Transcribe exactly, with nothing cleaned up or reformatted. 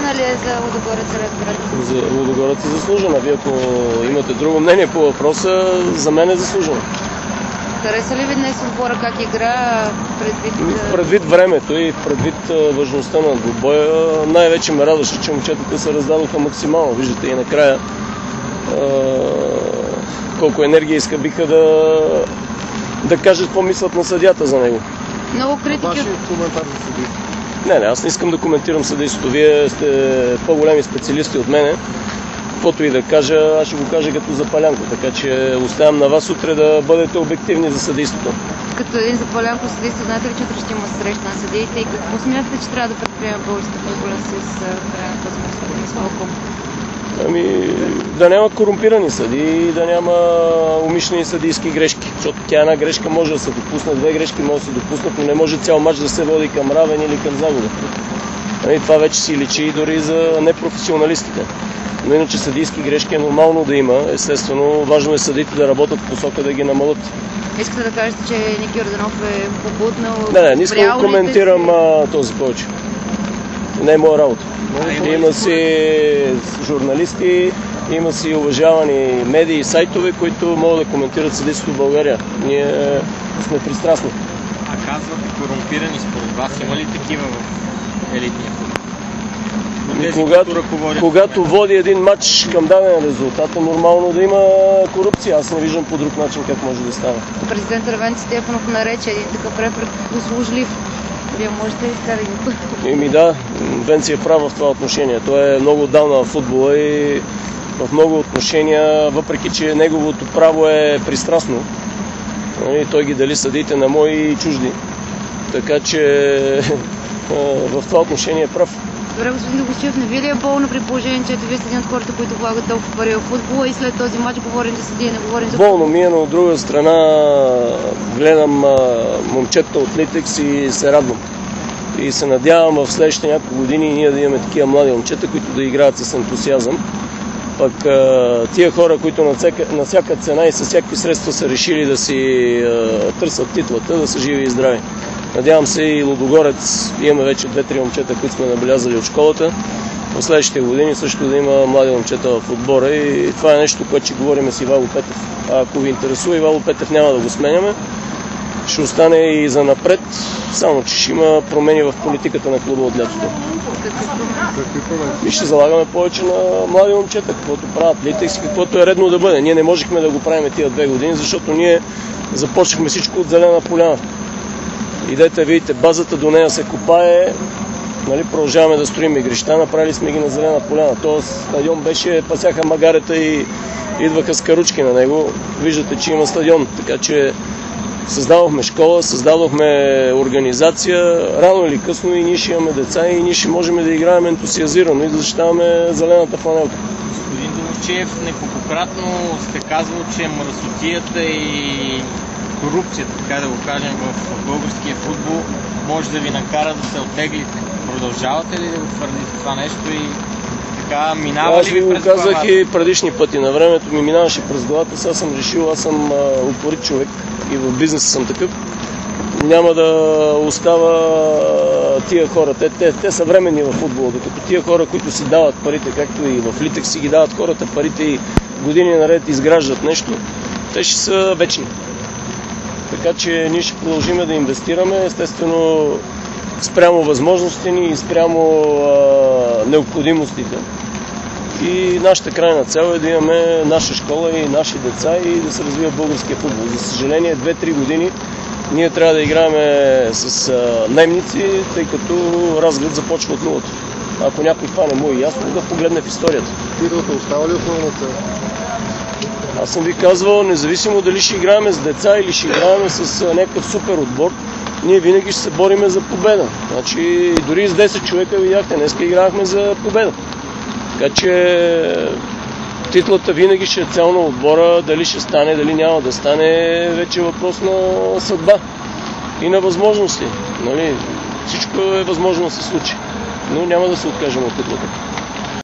заслужена ли е за Лудогорец, разбирате? За Лудогорец е заслужена. Вие ако имате друго мнение по въпроса, за мен е заслужена. Хареса ли ви днес отбора как игра предвид... Предвид времето и предвид важността на двубоя, най-вече ме радваше, че момчетата се раздадоха максимално. Виждате и накрая колко енергия изхабиха да, да кажат какво мислят на съдията за него. Много критики. Ваши коментар за съдейството? Не, не, аз не искам да коментирам съдейството. Вие сте по-големи специалисти от мене. Каквото и да кажа, аз ще го кажа като запалянко, така че оставям на вас утре да бъдете обективни за съдейството. Като един запалянко съдейство, знаете ли, че утре ще има среща на съдиите и какво смятате, че трябва да предприема Българската футболен съюз в края на този мач? Ами, да няма корумпирани съди и да няма умишлени съдийски грешки, защото тя една грешка може да се допусне, две грешки може да се допуснат, но не може цял мач да се води към равен или към загуба. Ами, това вече си личи и дори за непрофесионалистите. Но иначе съдийски грешки е нормално да има. Естествено, важно е съдите да работят в посока да ги намалят. Искате да кажете, че Ники Йорданов е побутнал... Не, не, не искам да коментирам а, този повече. Не е моя работа. Има си журналисти, има си уважавани медии и сайтове, които могат да коментират съдейството в България. Ние сме пристрастни. А казвате корумпирани, според вас има ли такива в елитния футбол? Когато, когато води един матч към даден резултат, е нормално да има корупция. Аз не виждам по друг начин как може да става. Президент Равенци Стефанов нарече един такъв рефер услужлив. Вие можете ли да ви... Еми да, Венци е прав в това отношение. Той е много отдавна в футбола и в много отношения, въпреки че неговото право е пристрастно, той ги дали съдиите на мои и чужди. Така че в това отношение е прав. Добре, господин Догушев, не ви ли е болно при положение, че вие сте един от хората, които влагат толкова пари в футбола и след този матч говорим за съдия, не говорим за... Болно ми е, но от друга страна гледам а, момчета от Литекс и се радвам. И се надявам в следващите няколко години ние да имаме такива млади момчета, които да играят с ентусиазъм. Пък а, тия хора, които на всяка, на всяка цена и с всякакви средства са решили да си а, търсят титлата, да са живи и здрави. Надявам се и Лудогорец, имаме вече две-три момчета, които сме набелязали от школата. В следващите години също да има млади момчета в отбора и това е нещо, което ще говорим с Ивайло Петев. А ако ви интересува, Ивайло Петев няма да го сменяме. Ще остане и за напред, само че ще има промени в политиката на клуба от лятото. И ще залагаме повече на млади момчета, каквото правят Литекс и каквото е редно да бъде. Ние не можехме да го правим тия две години, защото ние започнахме всичко от зелена поляна. Идете, видите, базата до нея се копае, нали, продължаваме да строим игрища, направили сме ги на зелена поляна. Тоест стадион беше, пасяха магарета и идваха с каручки на него. Виждате, че има стадион, така че създадохме школа, създадохме организация, рано или късно и ние ще имаме деца и ние ще можем да играем ентусиазирано и да защитаваме зелената фланелка. Господин Домусчиев, неколкократно сте казвал, че мръсотията и корупцията, така да го кажем, в българския футбол може да ви накара да се оттеглите. Продължавате ли да го твърдите това нещо и така минава ли ви през главата? Аз ви го казах и предишни пъти. На времето ми минаваше през главата, сега съм решил, аз съм упорит човек и в бизнеса съм такъв. Няма да остава тия хора. Те, те, те са временни в футбола, докато тия хора, които си дават парите, както и в Литекс си ги дават хората парите и години наред изграждат нещо, те ще са вечни. Така че ние ще продължим да инвестираме, естествено спрямо възможностите ни и спрямо а, необходимостите. И нашата крайна цел е да имаме наша школа и наши деца и да се развива българския футбол. За съжаление, две-три години ние трябва да играем с а, наемници, тъй като разглед започва от нулата. Ако някой това не му е ясно, да погледне в историята. Титлата остава ли основна цел? Аз съм ви казвал, независимо дали ще играем с деца или ще играем с а, някакъв супер отбор, ние винаги ще се бориме за победа. Значи, дори с десет човека видяхте, днеска играхме за победа. Така че титлата винаги ще е цел на отбора, дали ще стане, дали няма да стане, вече е въпрос на съдба и на възможности. Нали? Всичко е възможно да се случи, но няма да се откажем от титлата.